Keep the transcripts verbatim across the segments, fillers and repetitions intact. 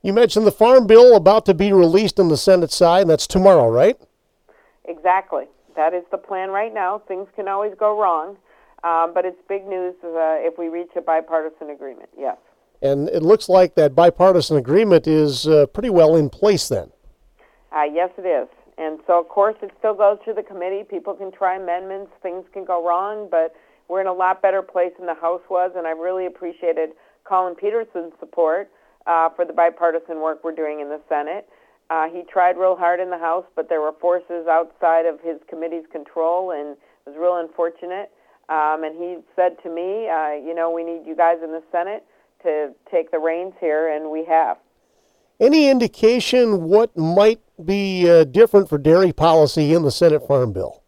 You mentioned the Farm Bill about to be released on the Senate side, and that's tomorrow, right? Exactly. That is the plan right now. Things can always go wrong, um, but it's big news uh, if we reach a bipartisan agreement, yes. And it looks like that bipartisan agreement is uh, pretty well in place then. Uh, yes, it is. And so, of course, it still goes through the committee. People can try amendments. Things can go wrong, but we're in a lot better place than the House was, and I really appreciated Colin Peterson's support uh, for the bipartisan work we're doing in the Senate. Uh, he tried real hard in the House, but there were forces outside of his committee's control, and it was real unfortunate. Um, and he said to me, uh, you know, we need you guys in the Senate to take the reins here, and we have. Any indication what might be uh, different for dairy policy in the Senate Farm Bill?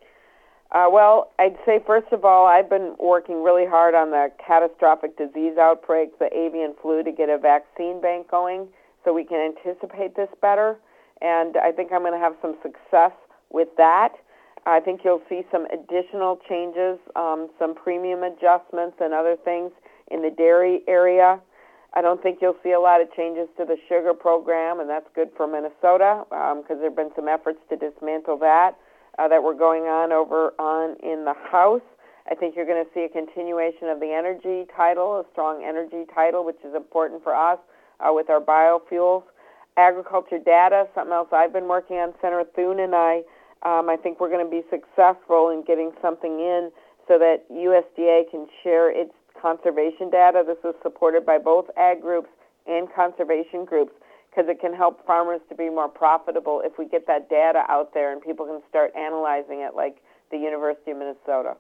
Uh, well, I'd say, first of all, I've been working really hard on the catastrophic disease outbreaks, the avian flu, to get a vaccine bank going so we can anticipate this better. And I think I'm going to have some success with that. I think you'll see some additional changes, um, some premium adjustments and other things in the dairy area. I don't think you'll see a lot of changes to the sugar program, and that's good for Minnesota because um, there have been some efforts to dismantle that uh, that were going on over on in the House. I think you're going to see a continuation of the energy title, a strong energy title, which is important for us uh, with our biofuels. Agriculture data, something else I've been working on, Senator Thune and I. Um, I think we're going to be successful in getting something in so that U S D A can share its conservation data. This is supported by both ag groups and conservation groups because it can help farmers to be more profitable if we get that data out there and people can start analyzing it like the University of Minnesota.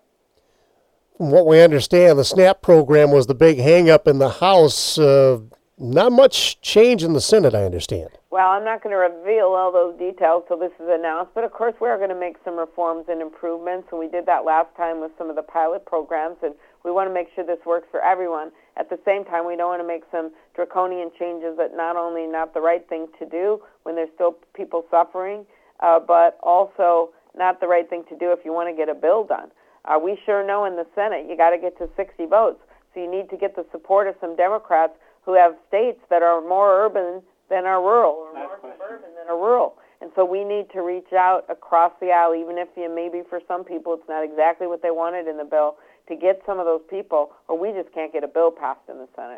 From what we understand, the SNAP program was the big hang-up in the House. Uh, not much change in the Senate, I understand. Well, I'm not going to reveal all those details till this is announced, but of course we are going to make some reforms and improvements, and we did that last time with some of the pilot programs, and we want to make sure this works for everyone. At the same time, we don't want to make some draconian changes that not only not the right thing to do when there's still people suffering, uh, but also not the right thing to do if you want to get a bill done. Uh, we sure know in the Senate you got to get to sixty votes, so you need to get the support of some Democrats who have states that are more urban than are rural, or more suburban than are rural. And so we need to reach out across the aisle, even if you, maybe for some people it's not exactly what they wanted in the bill, to get some of those people, or we just can't get a bill passed in the Senate.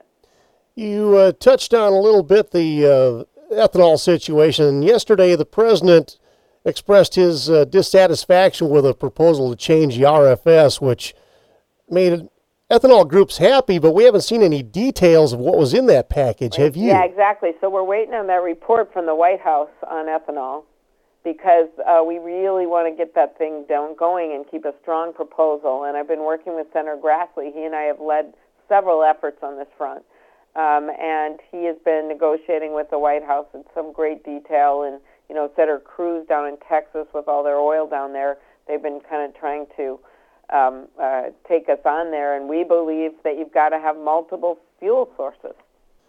You uh, touched on a little bit the uh, ethanol situation. Yesterday, the president expressed his uh, dissatisfaction with a proposal to change the R F S, which made ethanol groups happy, but we haven't seen any details of what was in that package. Have you? Yeah, exactly. So we're waiting on that report from the White House on ethanol because uh, we really want to get that thing down going and keep a strong proposal. And I've been working with Senator Grassley. He and I have led several efforts on this front. Um, and he has been negotiating with the White House in some great detail. And, you know, Senator Cruz down in Texas with all their oil down there, they've been kind of trying to Um, uh, take us on there, and we believe that you've got to have multiple fuel sources.